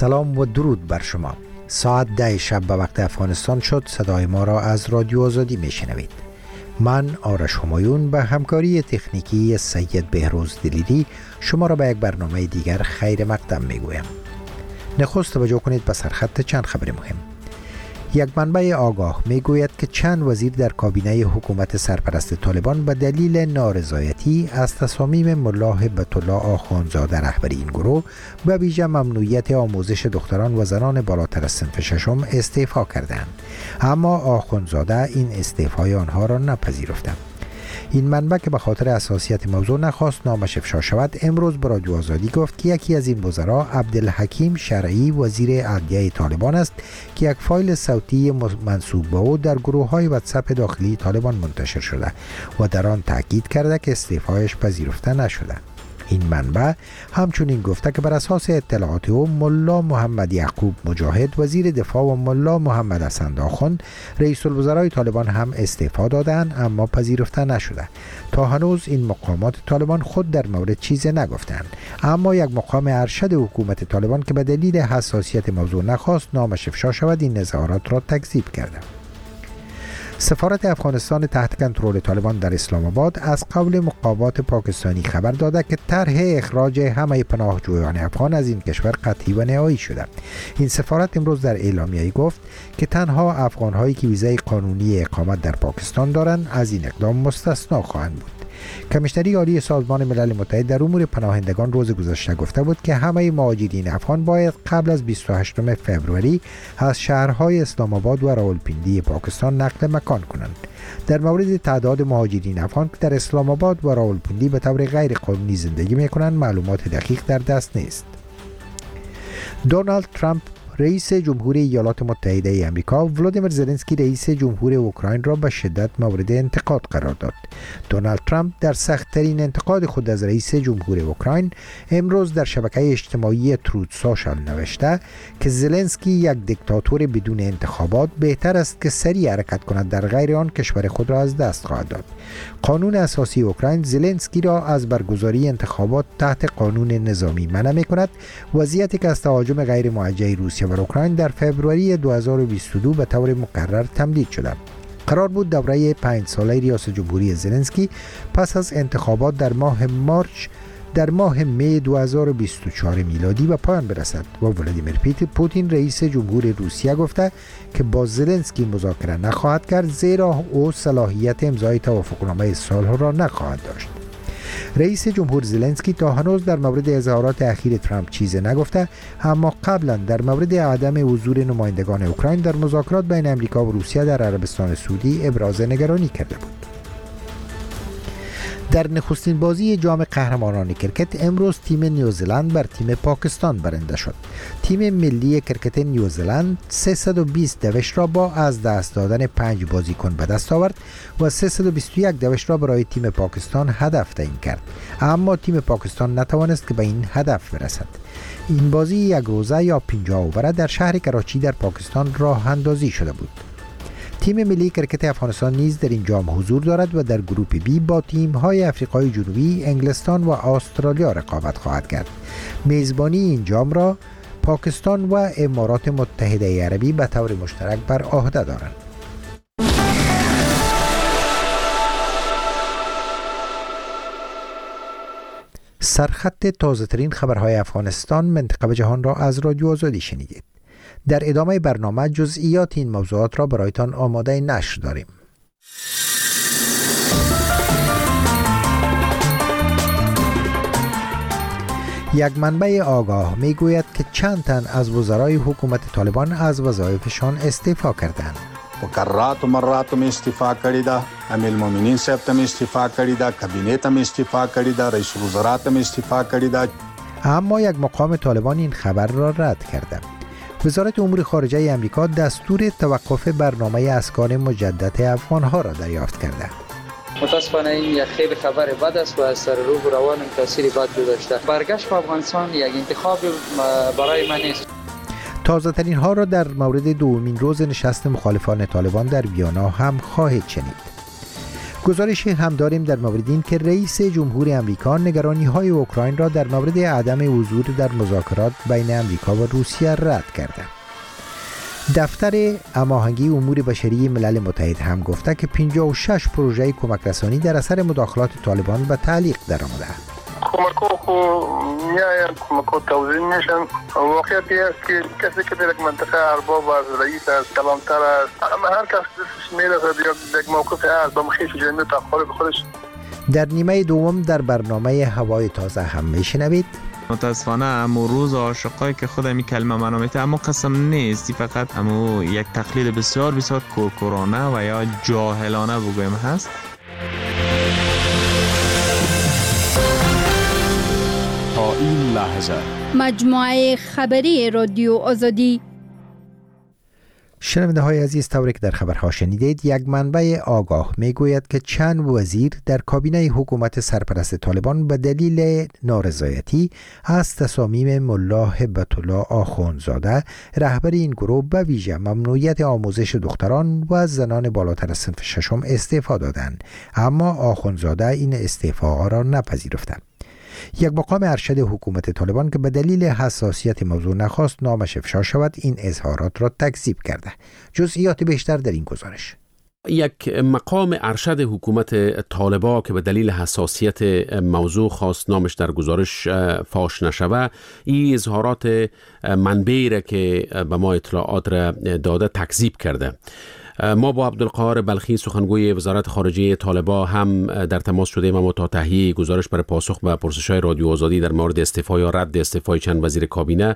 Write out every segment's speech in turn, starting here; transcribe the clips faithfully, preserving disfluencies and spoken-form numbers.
سلام و درود بر شما. ساعت ده شب به وقت افغانستان شد. صدای ما را از رادیو آزادی میشنوید. من آرش همایون به همکاری تکنیکی سید بهروز دلیری شما را به یک برنامه دیگر خیر مقدم میگویم. نخست توجه کنید به سرخط چند خبر مهم. یک منبع آگاه میگوید که چند وزیر در کابینه حکومت سرپرست طالبان به دلیل نارضایتی از تصامیم ملا هبت الله آخوندزاده رهبری این گروه به ویژه ممنوعیت آموزش دختران و زنان بالاتر از صنف ششم استعفا کردند، اما آخوندزاده این استعفای آنها را نپذیرفته. این منبع که به خاطر حساسیت موضوع نخواست نامش افشا شود، امروز به رادیو آزادی گفت که یکی از این وزرا عبدالحکیم شرعی وزیر عدلیه طالبان است که یک فایل صوتی منسوب به او در گروه‌های واتساپ داخلی طالبان منتشر شده و در آن تاکید کرده که استعفایش پذیرفته نشده. این منبع همچنین گفته که بر اساس اطلاعات او ملا محمد یعقوب مجاهد وزیر دفاع و ملا محمد حسن آخوند رئیس الوزرای طالبان هم استعفا دادند، اما پذیرفته نشده. تا هنوز این مقامات طالبان خود در مورد چیزی نگفتند، اما یک مقام ارشد حکومت طالبان که به دلیل حساسیت موضوع نخواست نامش افشا شود این اظهارات را تکذیب کرده. سفارت افغانستان تحت کنترل طالبان در اسلام آباد از قول مقامات پاکستانی خبر داده که طرح اخراج همه پناهجویان افغان از این کشور قطعی و نهایی شده. این سفارت امروز در اعلامیه گفت که تنها افغان‌هایی که ویزای قانونی اقامت در پاکستان دارند از این اقدام مستثنا خواهند بود. کمیشنری عالی سازمان ملل متحد در امور پناهندگان روز گذشته گفته بود که همه مهاجرین افغان باید قبل از بیست و هشتم فوریه از شهرهای اسلام آباد و راولپیندی پاکستان نقل مکان کنند. در مورد تعداد مهاجرین افغان که در اسلام آباد و راولپیندی به طور غیر قانونی زندگی می‌کنند معلومات دقیق در دست نیست. دونالد ترامپ رئیس جمهوری ایالات متحده ای آمریکا ولودیمیر زلنسکی رئیس جمهور اوکراین را به شدت مورد انتقاد قرار داد. دونالد ترامپ در سخت‌ترین انتقاد خود از رئیس جمهور اوکراین امروز در شبکه اجتماعی ترود سوشال نوشته که زلنسکی یک دیکتاتور بدون انتخابات بهتر است که سریع حرکت کند، در غیر آن کشور خود را از دست خواهد داد. قانون اساسی اوکراین زلنسکی را از برگزاری انتخابات تحت قانون نظامی منع می‌کند، وضعیتی که از تهاجم غیر موجه روسیه و اوکراین در فوریه دو هزار و بیست و دو به طور مکرر تمدید شده. قرار بود دوره پنج ساله ریاست جمهوری زلنسکی پس از انتخابات در ماه مارچ در ماه می دو هزار و بیست و چهار میلادی به پایان برسد و ولادیمیر پوتین رئیس جمهور روسیه گفته که با زلنسکی مذاکره نخواهد کرد، زیرا او صلاحیت امضای توافقنامه صلح را نخواهد داشت. رئیس جمهور زلنسکی تا هنوز در مورد اظهارات اخیر ترامپ چیزی نگفته، اما قبلا در مورد عدم حضور نمایندگان اوکراین در مذاکرات بین آمریکا و روسیه در عربستان سعودی ابراز نگرانی کرده بود. در نخستین بازی جام قهرمانان کرکت امروز تیم نیوزلند بر تیم پاکستان برنده شد. تیم ملی کرکت نیوزلند سیصد و بیست دوش را با از دست دادن پنج بازیکن به دست آورد و سیصد و بیست و یک دوش را برای تیم پاکستان هدف تعیین کرد، اما تیم پاکستان نتوانست که به این هدف برسد. این بازی یک روزه یا پنجاه اوور در شهر کراچی در پاکستان راه اندازی شده بود. تیم ملی کرکت افغانستان نیز در این جام حضور دارد و در گروپ بی با تیم‌های آفریقای جنوبی، انگلستان و استرالیا رقابت خواهد کرد. میزبانی این جام را پاکستان و امارات متحده عربی به طور مشترک بر عهده دارند. سرخط تازه‌ترین خبرهای افغانستان منطقه و جهان را از رادیو آزادی شنیدید. در ادامه برنامه جزئیات این موضوعات را برایتان آماده نشر داریم. یک منبع آگاه می گوید که چند تن از وزرای حکومت طالبان از وظایفشان استعفا کردند. مکررات و مرات می استعفا کړی دا، امیر المؤمنین صاحب ته می استعفا کړی دا، کابینه ته می استعفا کړی دا، رئیس الوزرا ته می استعفا کړی دا. اما یک مقام طالبان این خبر را رد کرده. وزارت امور خارجه آمریکا دستور توقف برنامه اسکان مجدد افغان‌ها را دریافت کرده. متاسفانه این یک خیلی خبر بد است و از سر روح و روان تاثیر بد گذاشته. برگشت به افغانستان یک انتخاب برای من نیست. تازه ترین ها را در مورد دومین روز نشست مخالفان طالبان در ویانا هم خواهید شنید. گزارشی هم داریم در مورد این که رئیس جمهور امریکا نگرانی‌های اوکراین را در مورد عدم حضور در مذاکرات بین امریکا و روسیه رد کرده. دفتر هماهنگی امور بشری ملل متحد هم گفته که پنجاه و شش پروژه کمک رسانی در اثر مداخلات طالبان به تعلیق درآمده. کمک‌ها خو میاین کمک‌ها توزیع میشن. واقعیتی است که کسی که در منطقه ارباب از رئیس از کلانتر است، اما هر کس دستش میرسد یا یک موقف است با مخیش جنبه تخوال خودش. در نیمه دوم در برنامه هوای تازه هم میشنوید. متاسفانه امو روز عاشقایی که خود می کلمه منو میته اما قسم نیستی، فقط امو یک تقلید بسیار بسیار کورکورانه و یا جاهلانه بگویم هست. تا این لحظه مجموعه خبری رادیو آزادی. شنونده های عزیز، طوری که در خبرها شنیدید، یک منبع آگاه میگوید که چند وزیر در کابینه حکومت سرپرست طالبان به دلیل نارضایتی از تصامیم ملا هبت الله آخوندزاده رهبر این گروه به ویژه ممنوعیت آموزش دختران و زنان بالاتر از صنف ششم استعفا دادند، اما آخوندزاده این استعفا را نپذیرفتند. یک مقام ارشد حکومت طالبان که به دلیل حساسیت موضوع نخواست نامش افشا شود، این اظهارات را تکذیب کرده. جزئیات بیشتر در این گزارش. یک مقام ارشد حکومت طالبا که به دلیل حساسیت موضوع خواست نامش در گزارش فاش نشوه، این اظهارات منبعی را که به ما اطلاعات را داده تکذیب کرده. ما با عبدالقاهر بلخی سخنگوی وزارت خارجه طالبان هم در تماس شدیم، اما تا تهیه گزارش برای پاسخ به پرسش‌های رادیو آزادی در مورد استعفا یا رد استعفای چند وزیر کابینه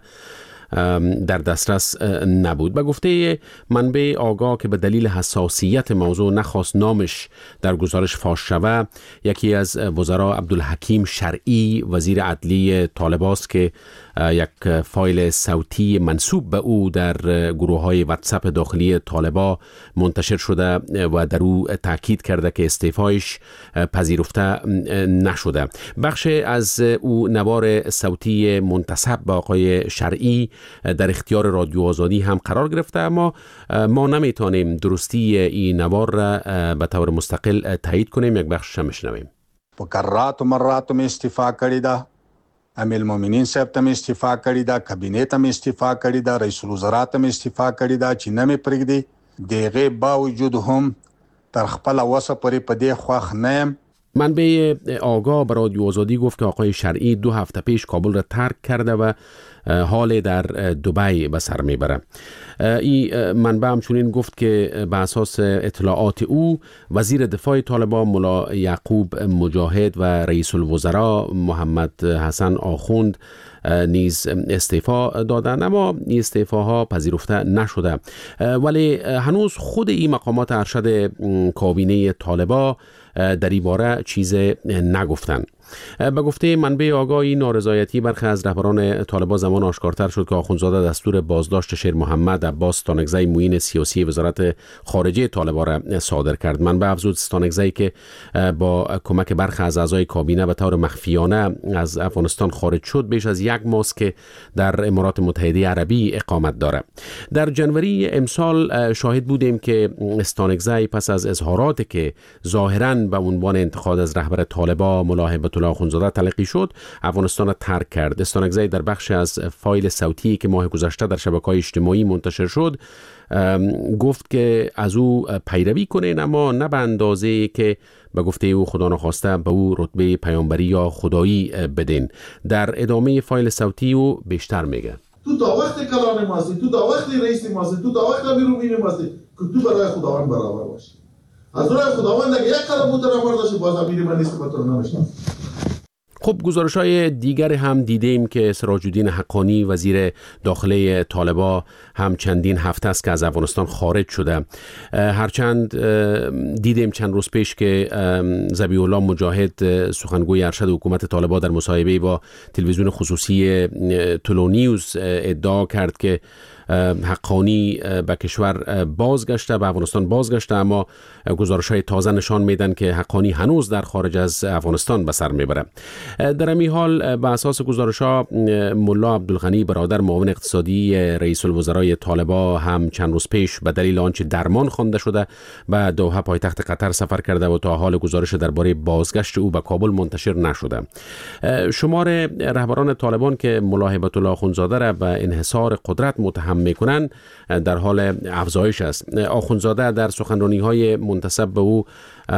در دسترس نبود. به گفته منبع آگاه که به دلیل حساسیت موضوع نخواست نامش در گزارش فاش شوه، یکی از وزرا عبدالحکیم شرعی وزیر عدلی طالبان است که یک فایل صوتی منسوب به او در گروه های واتساپ داخلی طالبان منتشر شده و در او تاکید کرده که استعفایش پذیرفته نشده. بخش از او نوار صوتی منتسب به آقای شرعی در اختیار رادیو آزادی هم قرار گرفته، اما ما نمیتونیم درستی این نوار را به طور مستقل تایید کنیم. یک بخشش هم بشنویم. مکررات و مرات می استعفا کړی ده، امیر المؤمنین صاحب ته استعفا کړی ده، کابینه ته استعفا کړی ده، رئیس الوزرا ته استعفا کړی ده چې نه می پرېږدي. دغه باوجود هم تر خپل وسه پرې په دې خوښ نه یم. منبع آگاه به رادیو آزادی گفت که آقای شرعی دو هفته پیش کابل را ترک کرده و حال در دبی به سر میبره. این منبع همچنین گفت که به اساس اطلاعات او وزیر دفاع طالبان ملا یعقوب مجاهد و رئیس الوزراء محمد حسن آخوند نیز استعفا دادند، اما این استعفاها پذیرفته نشده. ولی هنوز خود این مقامات ارشد کابینه طالبان در این باره چیز نگفتن. به گفته منبع آگاهی نارضایتی برخی از رهبران طالبان زمان آشکارتر شد که آخوندزاده دستور بازداشت شیر محمد عباس ستانکزی معین سیاسی وزارت خارجه طالبان را صادر کرد. منبع افزود ستانکزی که با کمک برخی از اعضای کابینه به طور مخفیانه از افغانستان خارج شد، بیش از یک ماه که در امارات متحده عربی اقامت دارد. در جنوری امسال شاهد بودیم که ستانکزی پس از اظهاراتی که ظاهراً به عنوان انتقاد از رهبر طالبان ملا هبت الله آخوندزاده تلقی شد، افغانستان را ترک کرد. استانکزی در بخش از فایل صوتی که ماه گذشته در شبکه‌های اجتماعی منتشر شد گفت که از او پیروی کنین، اما نه به اندازه‌ای که به گفته او خدا نخواسته به او رتبه پیامبری یا خدایی بدین. در ادامه فایل صوتی او بیشتر میگه: تو تا وقت کلان ماستی، تو تا وقت رئیس ماستی، تو تا وقت امیرالمومنین ماستی که تو برای خداوند برابر باشی. از راه خداوند اگه یک قدم مترفر داشتی باز امیر من نیست به تو نمیشنم. خب گزارش‌های دیگر هم دیدیم که سراج الدین حقانی وزیر داخله طالبان هم چندین هفته است که از افغانستان خارج شده. هرچند دیدیم چند روز پیش که ذبیح الله مجاهد سخنگوی ارشد حکومت طالبان در مصاحبه با تلویزیون خصوصی تلو نیوز ادعا کرد که حقانی به کشور بازگشته، به افغانستان بازگشته، اما گزارش‌های تازه نشان میدن که حقانی هنوز در خارج از افغانستان به سر میبره. در این حال به اساس گزارش‌ها ملا عبدالغنی برادر معاون اقتصادی رئیس الوزرای طالبان هم چند روز پیش به دلیل آنچه درمان خوانده شده به دوحه پایتخت قطر سفر کرده و تا حال گزارش درباره بازگشت او به کابل منتشر نشده. شمار رهبران طالبان که ملا هیبت الله اخوندزاده را به انحصار قدرت متهم میکنند در حال افزایش است. اخوندزاده در سخنرانی‌های منتسب به او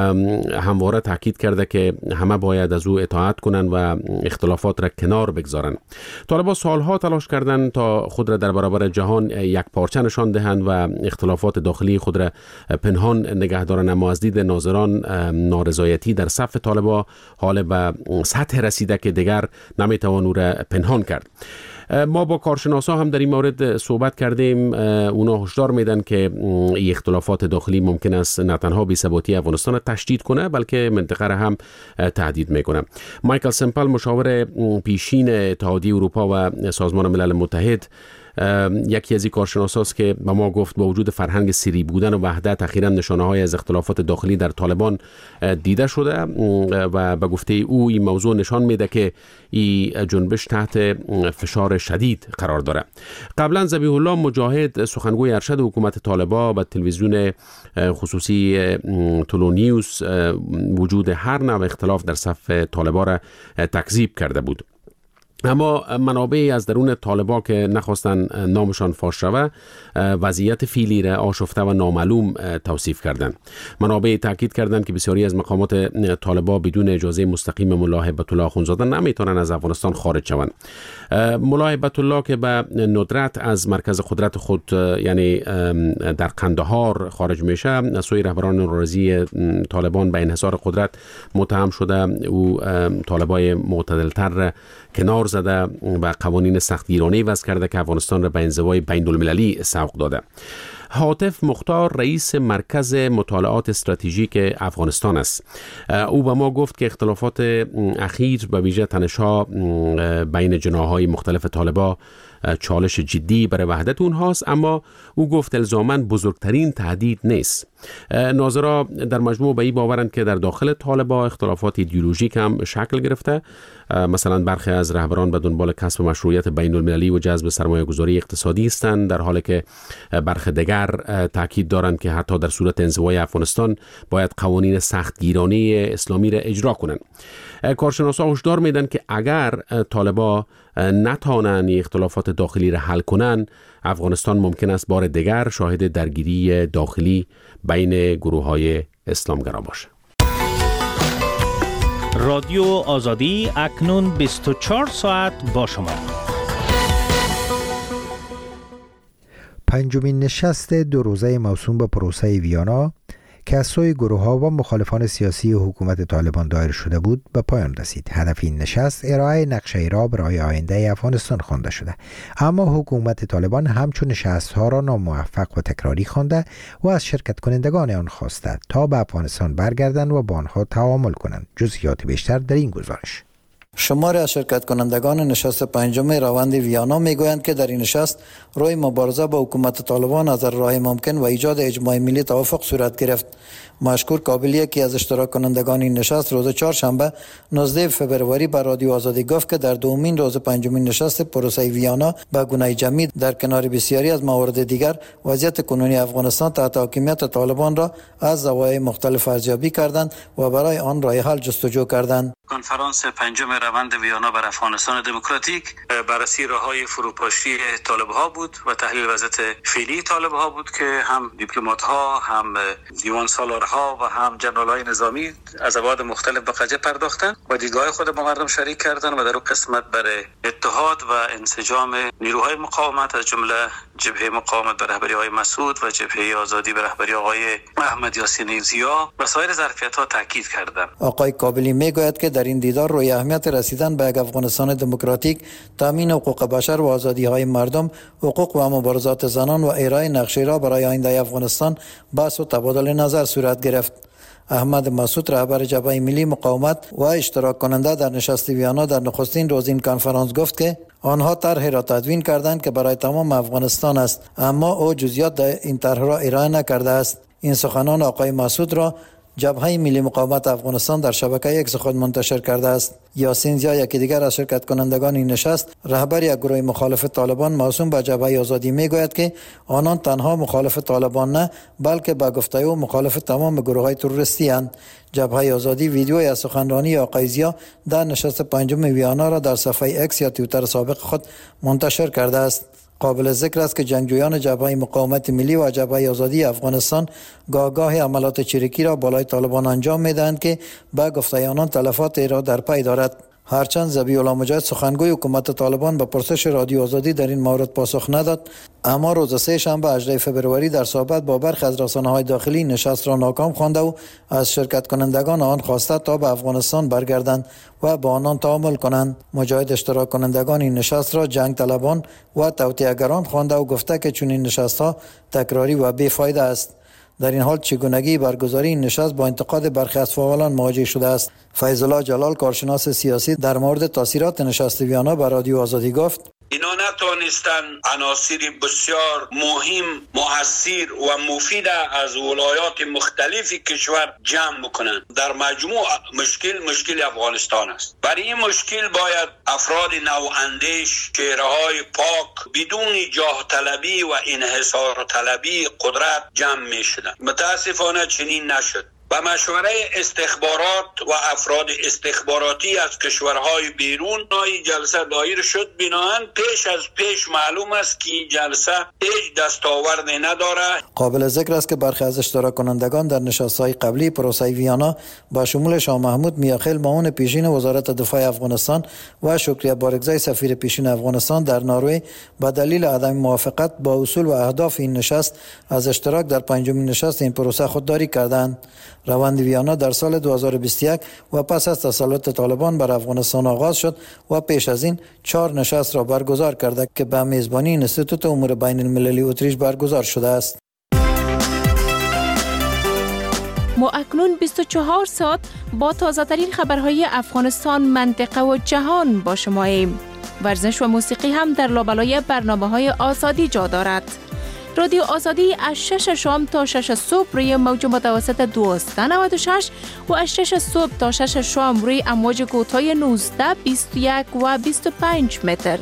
همواره تاکید کرده که همه باید از او اطاعت کنند و اختلافات را کنار بگذارند. طالبان سالها تلاش کردند تا خود را در برابر جهان یک پارچه نشان دهند و اختلافات داخلی خود را پنهان نگه دارند، اما از دید ناظران نارضایتی در صف طالبان حال به سطح رسیده که دیگر نمیتوان او را پنهان کرد. ما با کارشناسا هم در این مورد صحبت کردیم. اونا هشدار میدن که این اختلافات داخلی ممکن است نه تنها بی‌ثباتی افغانستان تشدید کنه بلکه منطقه را هم تهدید میکنه. مایکل سمپل مشاور پیشین اتحادیه اروپا و سازمان ملل متحد یکی از این کارشناساست که به ما گفت با وجود فرهنگ سری بودن و وحدت اخیراً نشانه‌های از اختلافات داخلی در طالبان دیده شده و به گفته او این موضوع نشان میده که این جنبش تحت فشار شدید قرار داره. قبلا ذبیح الله مجاهد سخنگوی ارشد حکومت طالبان به تلویزیون خصوصی تولو نیوز وجود هر نوع اختلاف در صف طالبان را تکذیب کرده بود. اما منابعی از درون طالبان که نخواستن نامشان فاش شود وضعیت فعلی را آشفته و نامعلوم توصیف کردند. منابع تاکید کردند که بسیاری از مقامات طالبان بدون اجازه مستقیم ملا هیبت الله اخوندزاده نمیتونن از افغانستان خارج شوند. ملا هیبت الله که به ندرت از مرکز قدرت خود یعنی در قندهار خارج میشه، از سوی رهبران ناراضی طالبان به انحصار قدرت متهم شده. او طالبای معتدلتر کنار زده و قوانین سختگیرانه وضع کرده که افغانستان را به انزوای بین المللی سوق داده. حاتف مختار رئیس مرکز مطالعات استراتژیک افغانستان است. او به ما گفت که اختلافات اخیر به ویژه تنش‌ها بین جناح‌های مختلف طالبان چالش جدی برای وحدت اونهاست، اما او گفت الزاماً بزرگترین تهدید نیست. ناظرا در مجموع به این باورند که در داخل طالبان اختلافات ایدئولوژیک هم شکل گرفته. مثلا برخی از رهبران به دنبال کسب مشروعیت بین المللی و جذب سرمایه گذاری اقتصادی هستند، در حالی که برخی دیگر تاکید دارند که حتی در صورت انزوای افغانستان باید قوانین سختگیرانه اسلامی را اجرا کنند. کارشناسا هشدار میدن که اگر طالبان نتوانند اختلافات داخلی را حل کنند، افغانستان ممکن است بار دیگر شاهد درگیری داخلی بین گروه‌های اسلامگرا باشد. رادیو آزادی اکنون بیست و چهار ساعت با شما. پنجمین نشست دو روزه موسوم به پروسه ویانا که از سوی گروه‌ها و مخالفان سیاسی حکومت طالبان دایر شده بود به پایان رسید. هدف این نشست ارائه نقشه را برای آینده افغانستان خوانده شده، اما حکومت طالبان همچون نشست‌ها را ناموفق و تکراری خوانده و از شرکت کنندگان آن خواسته تا به افغانستان برگردند و با آنها تعامل کنند. جزئیات بیشتر در این گزارش. شمار از شرکت کنندگان نشست پنجم روند ویانا میگویند که در این نشست روی مبارزه با حکومت طالبان از راه ممکن و ایجاد اجماع ملی توافق صورت گرفت. مشکور کابلی که از اشتراک کنندگان این نشست روز چهارشنبه نوزدهم فوریه بر رادیو آزادی گفت که در دومین روز پنجمین نشست پروسه ویانا به گونه جمعی در کنار بسیاری از موارد دیگر وضعیت کنونی افغانستان تحت حاکمیت طالبان را از زوایای مختلف ارزیابی کردند و برای آن راه حل جستجو کردند. کنفرانس پنجم روند ویانا بر افغانستان دموکراتیک بررسی راه‌های فروپاشی طالب‌ها بود و تحلیل وضعیت فعلی طالب‌ها بود که هم دیپلمات‌ها، هم دیوان سالارها و هم جنرال‌های نظامی از ابعاد مختلف به قضیه پرداختند و دیدگاه خود با مردم شریک کردند و در اون قسمت برای اتحاد و انسجام نیروهای مقاومت از جمله جبهه مقاومت به رهبری آقای مسعود و جبهه آزادی به رهبری آقای احمد یاسین زیا و سایر ظرفیت‌ها تاکید کردند. آقای کابلی میگوید که در این دیدار روی اهمیت رسیدن به یک افغانستان دموکراتیک، تامین حقوق بشر و آزادی‌های مردم، حقوق و مبارزات زنان و ارائه نقشه را برای آینده افغانستان بحث و تبادل نظر صورت گرفت. احمد مسعود رهبر جبهه ملی مقاومت و اشتراک کننده در نشست ویانا در نخستین روز این کنفرانس گفت که آنها طرحی را تدوین کردند که برای تمام افغانستان است، اما او جزئیات این طرح را ارائه نکرده است. این سخنان آقای مسعود را جبهه ملی مقاومت افغانستان در شبکه اکس خود منتشر کرده است. یاسین زیا، یکی دیگر از شرکت کنندگان این نشست، رهبر یک گروه مخالف طالبان موسوم به جبهه آزادی میگوید که آنان تنها مخالف طالبان نه، بلکه به گفته او مخالف تمام گروه‌های تروریستی اند. جبهه آزادی ویدیوی از سخنرانی آقای زیا در نشست پنجم ویانا را در صفحه اکس یا توییتر سابق خود منتشر کرده است. قابل ذکر است که جنگجویان جبهه مقاومت ملی و جبهه آزادی افغانستان گاه عملات چریکی را بالای طالبان انجام میدهند که به گفته آنان تلفات را در پی دارد. هرچند ذبیح الله مجاهد سخنگوی حکومت طالبان به پرسش رادیو آزادی در این مورد پاسخ نداد، اما روز سه شنبه هجدهم فوریه در صحبت با برخی از رسانه‌های داخلی نشست را ناکام خوانده و از شرکت کنندگان آن خواسته تا به افغانستان برگردند و با آنان تعامل کنند. مجاهد اشتراک کنندگان این نشست را جنگ طلبان و توطئه‌گران خوانده و گفته که چنین نشست‌ها تکراری و بی‌فایده است. در این حال چگونگی برگزاری این نشست با انتقاد برخی از فعالان مواجه شده است. فیض الله جلال، کارشناس سیاسی، در مورد تاثیرات نشست ویانا بر رادیو آزادی گفت: اینا نتوانستن عناصر بسیار مهم، مؤثر و مفید از ولایات مختلف کشور جمع بکنن. در مجموع مشکل مشکل افغانستان است. برای این مشکل باید افراد نواندیش، چهره‌های پاک، بدون جاه طلبی و انحصار طلبی قدرت جمع می شدن. متاسفانه چنین نشد. با مشوره استخبارات و افراد استخباراتی از کشورهای بیرون این جلسه دایر شد. بنابراین پیش از پیش معلوم است که این جلسه هیچ دستاوردی نداره. قابل ذکر است که برخی از اشتراک کنندگان در نشست‌های قبلی پروسه ویانا با شمول شاه محمود میاخیل، معاون پیشین وزارت دفاع افغانستان، و شکریه بارگزای سفیر پیشین افغانستان در نروژ به دلیل عدم موافقت با اصول و اهداف این نشست از اشتراک در پنجمین نشست این پروسه خودداری کردند. روند ویانا در سال دو هزار و بیست و یک و پس از تسلط طالبان بر افغانستان آغاز شد و پیش از این چهار نشست را برگزار کرده که به میزبانی انستیتوت امور بین المللی اتریش برگزار شده است. ما اکنون بیست و چهار ساعت با تازه ترین خبرهای افغانستان، منطقه و جهان با شماییم. ورزش و موسیقی هم در لابلای برنامه‌های آزادی جا دارد. رادیو آزادی از شش شام تا شش صبح روی موج متوسط دویست و نود و شش و از شش صبح تا شش شام روی امواج کوتاه نوزده، بیست و یک و بیست و پنج متر.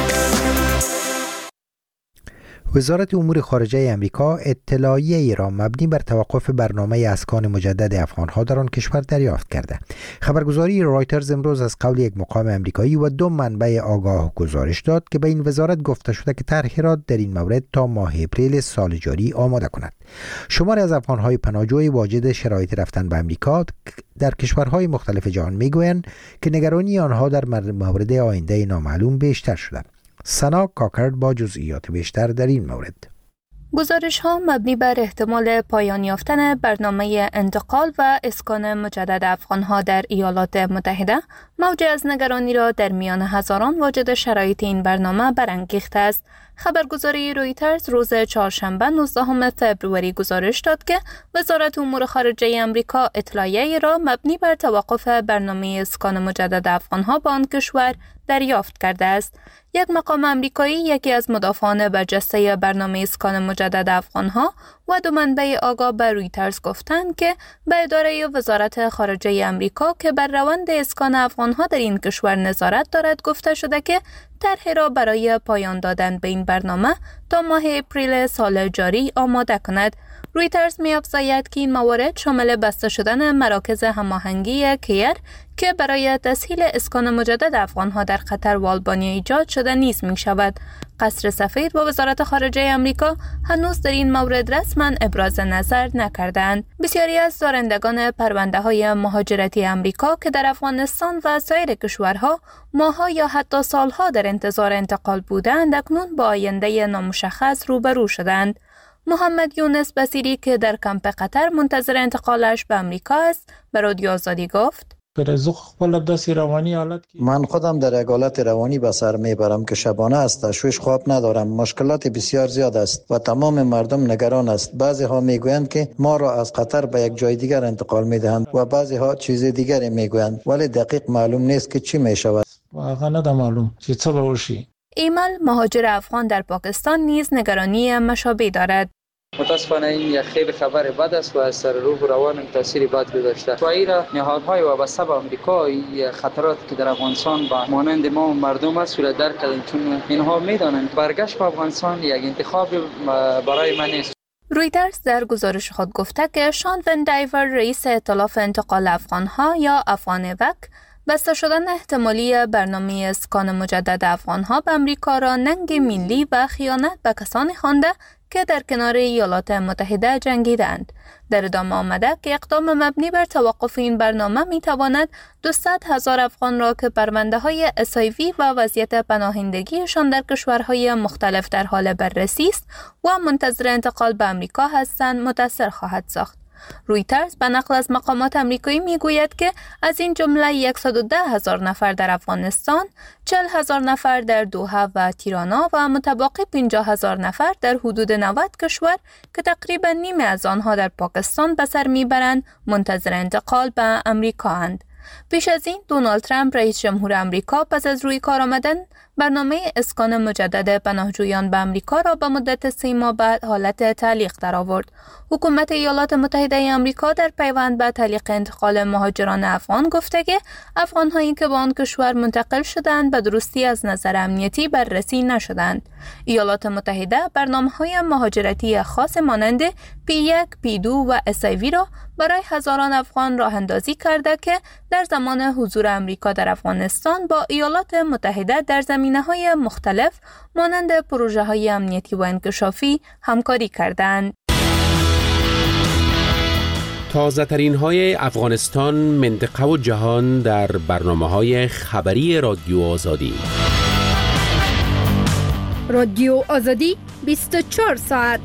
وزارت امور خارجه امریکا اطلاعیه ای را مبنی بر توقف برنامه اسکان مجدد افغانها در آن کشور دریافت کرده. خبرگزاری رایترز امروز از قول یک مقام امریکایی و دو منبع آگاه گزارش داد که به این وزارت گفته شده که طرحی را در این مورد تا ماه اپریل سال جاری آماده کند. شماری از افغانهای پناهجوی واجد شرایط رفتن به امریکا در کشورهای مختلف جهان میگویند که نگرانی آنها در مورد آینده نامعلوم بیشتر شده. سنا کاکرد با جزئیات بیشتر در این مورد. گزارش ها مبنی بر احتمال پایان یافتن برنامه انتقال و اسکان مجدد افغان ها در ایالات متحده موج از نگرانی را در میان هزاران واجد شرایط این برنامه برانگیخته است. خبرگزاری رویترز روز چهارشنبه نوزدهم فوریه گزارش داد که وزارت امور خارجه امریکا اطلاعیه را مبنی بر توقف برنامه اسکان مجدد افغان ها به آن کشور دریافت کرده است. یک مقام امریکایی، یکی از مدافعان برجسته برنامه اسکان مجدد افغانها و دو منبع آگاه به رویترز گفتند که به اداره وزارت خارجه امریکا که بر روند اسکان افغانها در این کشور نظارت دارد گفته شده که طرحی را برای پایان دادن به این برنامه تا ماه اپریل سال جاری آماده کند. رویترز می‌افزاید که این موارد شامل بسته شدن مراکز هماهنگی کیر که برای تسهیل اسکان مجدد افغانها در خطر و آلبانیا ایجاد شده نیز می‌شود. قصر سفید و وزارت خارجه امریکا هنوز در این مورد رسما ابراز نظر نکردند. بسیاری از دارندگان پرونده‌های مهاجرتی امریکا که در افغانستان و سایر کشورها ماه‌ها یا حتی سالها در انتظار انتقال بودند، اکنون با آینده نامشخص روبرو شدند. محمد یونس بصیری که در کمپ قطر منتظر انتقالش به امریکا است، به رادیو آزادی گفت: من خودم در یک حالت روانی به سر میبرم که شبانه از تشویش خواب ندارم. مشکلات بسیار زیاد است و تمام مردم نگران است. بعضی ها میگویند که ما را از قطر به یک جای دیگر انتقال میدهند و بعضی ها چیز دیگری میگویند، ولی دقیق معلوم نیست که چی میشود. ایمل مهاجر افغان در پاکستان نیز نگرانی مشابه دارد. متاسفانه این یک خیلی خبر بد است و از سر روح و روان تاثیر بد گذاشته. و ایرا نهادهای وابسته به آمریکا این خطرات که در افغانستان با مانند ما و مردم است صورت در کردن، چون اینها میدانند برگشت به افغانستان یک انتخاب برای من نیست. رویترز در گزارش خود گفته که شان وندایور رئیس ائتلاف انتقال افغانها یا افغانوک بسته شدن احتمالی برنامه اسکان مجدد افغانها به امریکا را ننگ ملی و خیانت به کسانی خوانده که در کنار ایالات متحده جنگیدند. در ادامه آمده که اقدام مبنی بر توقف این برنامه می تواند دویست هزار افغان را که پرونده های اس آی وی و وضعیت پناهندگیشان در کشورهای مختلف در حال بررسی است و منتظر انتقال به امریکا هستند متاثر خواهد ساخت. رویترز به نقل از مقامات امریکایی میگوید که از این جمله صد و ده هزار نفر در افغانستان، چهل هزار نفر در دوحه و تیرانا و متبقی پنجاه هزار نفر در حدود نود کشور که تقریبا نیمه از آنها در پاکستان به سر میبرند منتظر انتقال به امریکا اند. پیش از این دونالد ترامپ رئیس جمهور امریکا پس از روی کار آمدن برنامه اسکان مجدد پناهجویان به امریکا را به مدت سه ماه بعد حالت تعلیق درآورد. حکومت ایالات متحده امریکا در پیوند به تعلیق انتقال مهاجران افغان گفته که افغان‌هایی که به آن کشور منتقل شدند به درستی از نظر امنیتی بررسی نشدند. ایالات متحده برنامه‌های مهاجرتی خاص مانند پی یک، پی دو و اس آی وی را برای هزاران افغان راه اندازی کرده که در زمان حضور امریکا در افغانستان با ایالات متحده در زمینه‌های مختلف مانند پروژه‌های امنیتی و انکشافی همکاری کردند. تازه ترین های افغانستان، منطقه و جهان در برنامه های خبری رادیو آزادی. رادیو آزادی بیست و چهار ساعت.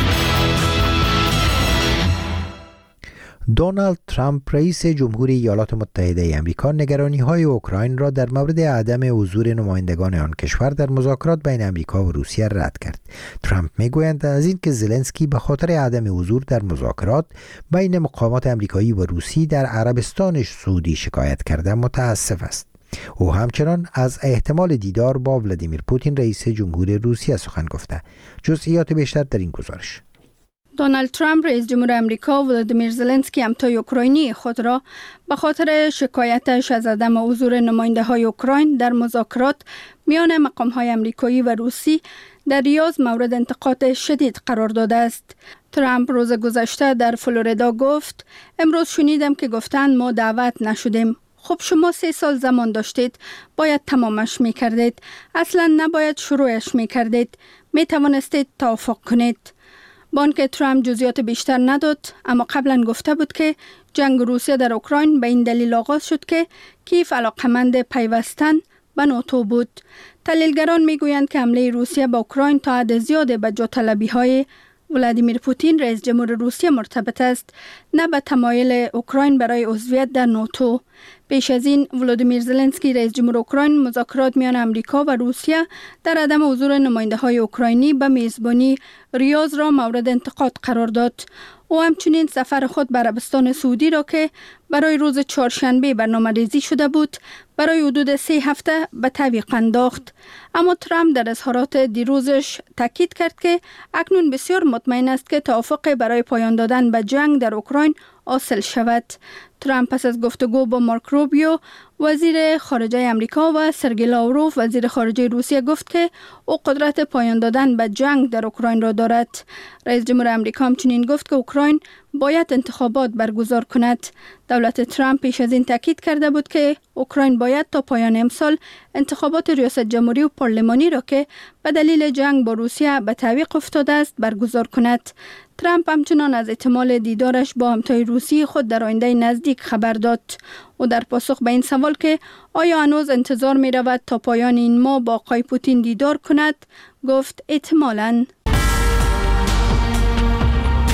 دونالد ترامپ رئیس جمهوری ایالات متحده آمریکا نگرانی‌های اوکراین را در مورد عدم حضور نمایندگان آن کشور در مذاکرات بین آمریکا و روسیه رد کرد. ترامپ میگویند از اینکه زلنسکی به خاطر عدم حضور در مذاکرات بین مقامات آمریکایی و روسی در عربستان سعودی شکایت کرده متاسف است. او همچنان از احتمال دیدار با ولادیمیر پوتین رئیس جمهور روسیه سخن گفته. جزئیات بیشتر در این گزارش. دونالد ترامپ رئیس جمهور امریکا و ولادیمیر زلنسکی همتای اوکراینی خود را به خاطر شکایتش از عدم حضور نماینده های اوکراین در مذاکرات میان مقام های امریکایی و روسی در ریاض مورد انتقاد شدید قرار داده است. ترامپ روز گذشته در فلوریدا گفت: امروز شنیدم که گفتند ما دعوت نشدیم. خب شما سه سال زمان داشتید، باید تمامش می کردید. اصلا نباید شروعش می کردید. می توانستید توافق کنید. بانک ترامپ جزئیات بیشتر نداد، اما قبلا گفته بود که جنگ روسیه در اوکراین به این دلیل آغاز شد که کیف علاقمند پیوستن به ناتو بود. تحلیلگران میگویند که حمله روسیه به اوکراین تا حد زیاد به جاطلبی های ولادیمیر پوتین رئیس جمهور روسیه مرتبط است، نه به تمایل اوکراین برای عضویت در ناتو. پیش از این ولادیمیر زلنسکی رئیس جمهور اوکراین مذاکرات میان امریکا و روسیه در عدم حضور نماینده های اوکراینی به میزبانی ریاض را مورد انتقاد قرار داد. او همچنین سفر خود به عربستان سعودی را که برای روز چهارشنبه برنامه ریزی شده بود برای حدود سه هفته به تعویق انداخت. اما ترامپ در اظهارات دیروزش تاکید کرد که اکنون بسیار مطمئن است که توافق برای پایان دادن به جنگ در اوکراین حاصل شود. ترامپ پس از گفتگو با مارک روبیو وزیر خارجه امریکا و سرگئی لاوروف وزیر خارجه روسیه گفت که او قدرت پایان دادن به جنگ در اوکراین را دارد. رئیس جمهور امریکا همچنین گفت که اوکراین باید انتخابات برگزار کند. دولت ترامپ پیش از این تاکید کرده بود که اوکراین باید تا پایان امسال انتخابات ریاست جمهوری و پارلمانی را که به دلیل جنگ با روسیه به تعویق افتاده است برگزار کند. ترامپ همچنان از احتمال دیدارش با همتای روسی خود در آینده نزدیک خبر داد. او در پاسخ به این سوال که آیا هنوز انتظار می رود تا پایان این ماه با آقای پوتین دیدار کند، گفت احتمالاً.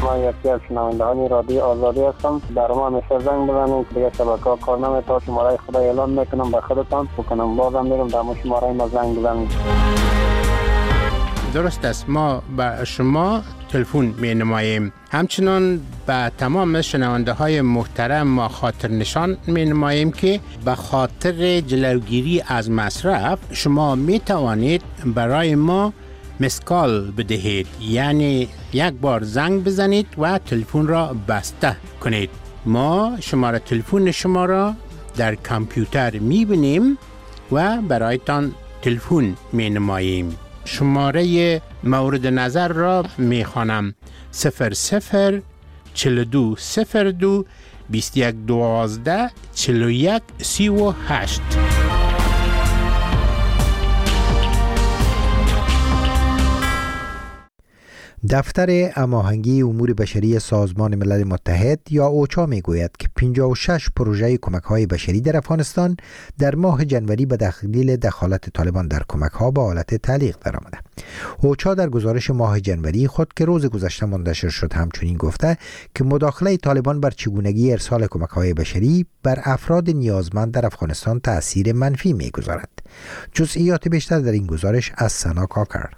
ما یکی از شنوندگان رادیو آزادی هستم. در ما همیشه زنگ بزنید، دیگه شبکه‌ها کار نمی‌کنه. شماره خدا اعلام میکنم به خودتان بکنم، بازم میگم در شماره ما زنگ بزنید. درست است، ما به شما تلفن می نماییم. همچنان به تمام شنونده های محترم ما خاطر نشان می نماییم که به خاطر جلوگیری از مصرف شما می توانید برای ما مسکال بدهید، یعنی یک بار زنگ بزنید و تلفن را بسته کنید. ما شماره تلفن شما را در کامپیوتر می بینیم و برایتان تلفن می نماییم. شماره مورد نظر را می خوانم: صفر صفر چل دو صفر دو بیست یک دوازده چل و یک سی و هشت. دفتر هماهنگی امور بشری سازمان ملل متحد یا اوچا می گوید که پنجاه و شش پروژه کمک‌های بشری در افغانستان در ماه جنوری به دلیل دخالت طالبان در کمک‌ها به حالت تعلیق درآمده. اوچا در گزارش ماه جنوری خود که روز گذشته منتشر شد همچنین گفته که مداخله طالبان بر چگونگی ارسال کمک‌های بشری بر افراد نیازمند در افغانستان تأثیر منفی می‌گذارد. جزئیات بیشتر در این گزارش از سنا کاکر.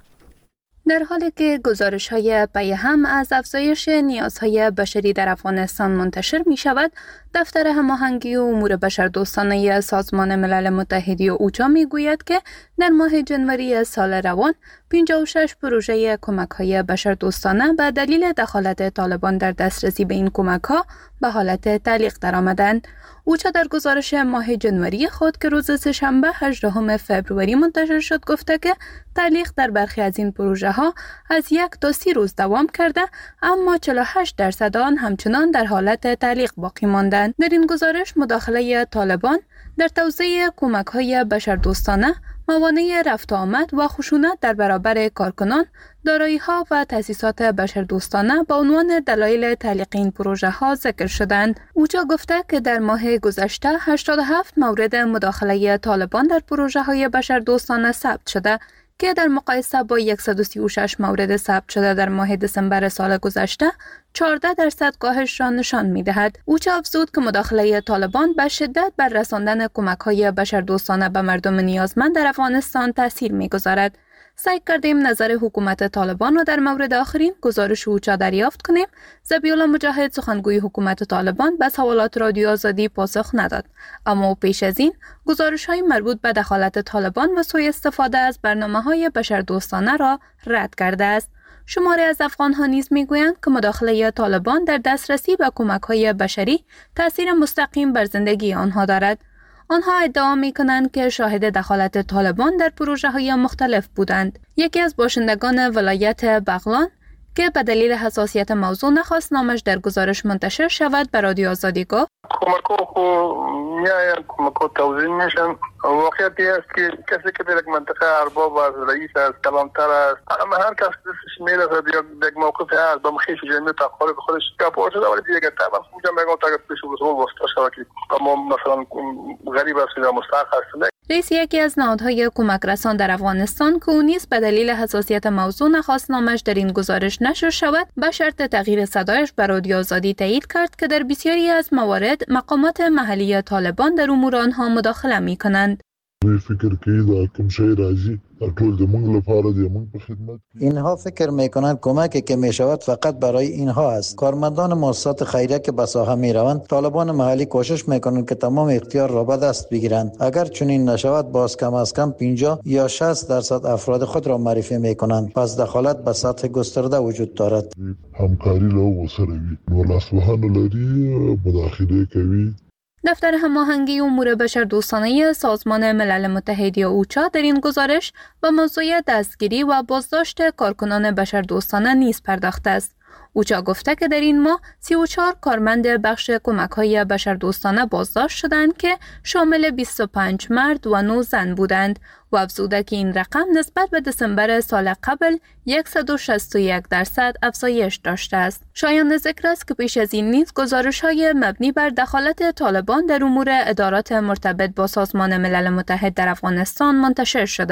در حالی که گزارش‌های پی هم از افزایش نیازهای بشری در افغانستان منتشر می شود، دفتر هماهنگی و امور بشردوستانه سازمان ملل متحد اوچا می گوید که در ماه جنوری سال روان پنجاه و شش پروژه کمک‌های بشردوستانه به دلیل دخالت طالبان در دسترسی به این کمک‌ها به حالت تعلیق درآمدند. اوچا در گزارش ماه جنوری خود که روز سه‌شنبه هجدهم فوریه منتشر شد گفته که تعلیق در برخی از این پروژه ها از یک تا سی روز دوام کرده، اما چهل و هشت درصد آن همچنان در حالت تعلیق باقی ماندند. در این گزارش مداخله طالبان در توزیع کمک‌های بشردوستانه، موانع رفت و آمد و خشونت در برابر کارکنان، دارایی‌ها و تأسیسات بشردوستانه به عنوان دلایل تعلیق این پروژه ها ذکر شدند. اوچا گفته که در ماه گذشته هشتاد و هفت مورد مداخله طالبان در پروژه های بشردوستانه ثبت شده که در مقایسه با صد و سی و شش مورد ثبت شده در ماه دسامبر سال گذشته چهارده درصد کاهش را نشان می‌دهد. اوچا افزود که مداخله طالبان به شدت بر رساندن کمک‌های بشردوستانه به مردم نیازمند در افغانستان تاثیر می‌گذارد. سعی کردیم نظر حکومت طالبان را در مورد آخرین گزارش اوچا دریافت کنیم. ذبیح‌الله مجاهد سخنگوی حکومت طالبان به سوالات رادیو آزادی پاسخ نداد، اما پیش از این گزارش‌های مربوط به دخالت طالبان و سوء استفاده از برنامه‌های بشردوستانه را رد کرده است. شماری از افغان‌ها نیز می‌گویند که مداخله طالبان در دسترسی به کمک‌های بشری تأثیر مستقیم بر زندگی آنها دارد. آنها ادعا می‌کنند که شاهد دخالت طالبان در پروژه‌های مختلف بودند. یکی از باشندگان ولایت بغلان که به دلیل حساسیت موضوع نخواست نامش در گزارش منتشر شود به رادیو آزادی گفت: کمک‌ها خو میاین، کمک‌ها توزیع میشن. واقعیتی است که کسی که در منطقه ارباب از رئیس از کلانتر است، اما هر کس دستش میرسد یا یک موقف هست با مخیش جمعی تقارب خودش کپور شده، ولی دیگه طبعا اونجا میگم تا پیش بزرگ واسطه شده که اما مثلا غریب است یا مستحق است. رئیس یکی از نهادهای کمک رسان در افغانستان که او نیز به دلیل حساسیت موضوع نخواست نامش در این گزارش نشر شود، به شرط تغییر صدایش به رادیو آزادی تایید کرد که در بسیاری از موارد مقامات محلی طالبان در امور آنها مداخله می‌کنند. فکر کې دا کوم شی راځي ټول د موږ لپاره دی، موږ په خدمت. اینها فکر میکنند کمکی که میشود فقط برای اینها است. کارمندان مؤسسات خیریه که به ساحه میروند، طالبان محلی کوشش میکنند که تمام اختیار را به دست بگیرند. اگر چنین نشود باز کم از کم پنجاه یا شصت درصد افراد خود را معرفی میکنند. پس دخالت به سطح گسترده وجود دارد. همکاری له وسره وي، نو لاسوهانه لري، مداخله کوي. دفتر هماهنگی امور بشردوستانه سازمان ملل متحد یا اوچا در این گزارش به موضوع دستگیری و بازداشت کارکنان بشردوستانه نیز پرداخته است. اوچا گفته که در این ماه سی و چهار کارمند بخش کمک‌های بشردوستانه بازداشت شدند که شامل بیست و پنج مرد و نه زن بودند و افزوده که این رقم نسبت به دسامبر سال قبل صد و شصت و یک درصد افزایش داشته است. شایان ذکر است که پیش از این نیز گزارش‌های مبنی بر دخالت طالبان در امور ادارات مرتبط با سازمان ملل متحد در افغانستان منتشر شده است.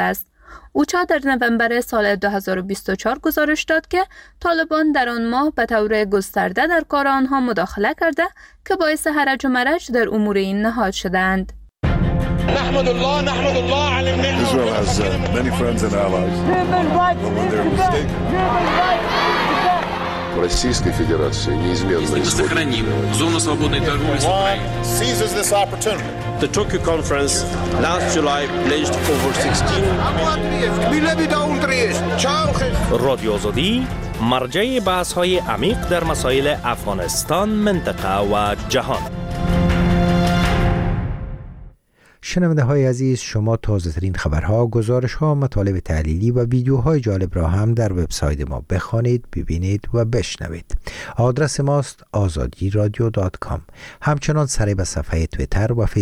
اوچا در نوامبر سال دو هزار و بیست و چهار گزارش داد که طالبان در آن ماه به طور گسترده در کار آنها مداخله کرده که باعث هرج و مرج در امور این نهاد شدند. نحمد الله نحمد الله على النعمة. Israel has uh, many friends and allies. But when they're mistaken. Российской Федерации неизменно сохраним зону свободной торговли с Украиной. Seizes this opportunity. The Tokyo conference last July pledged over sixteen. رادیو آزادی مرجع بحث‌های عمیق در مسائل افغانستان، منطقه و جهان. شنونده های عزیز، شما تازه ترین خبرها، گزارش ها، مطالب تحلیلی و ویدیوهای جالب را هم در وبسایت ما بخوانید، ببینید و بشنوید. آدرس ماست آزادی رادیو دات کام. همچنان سری به صفحه تویتر و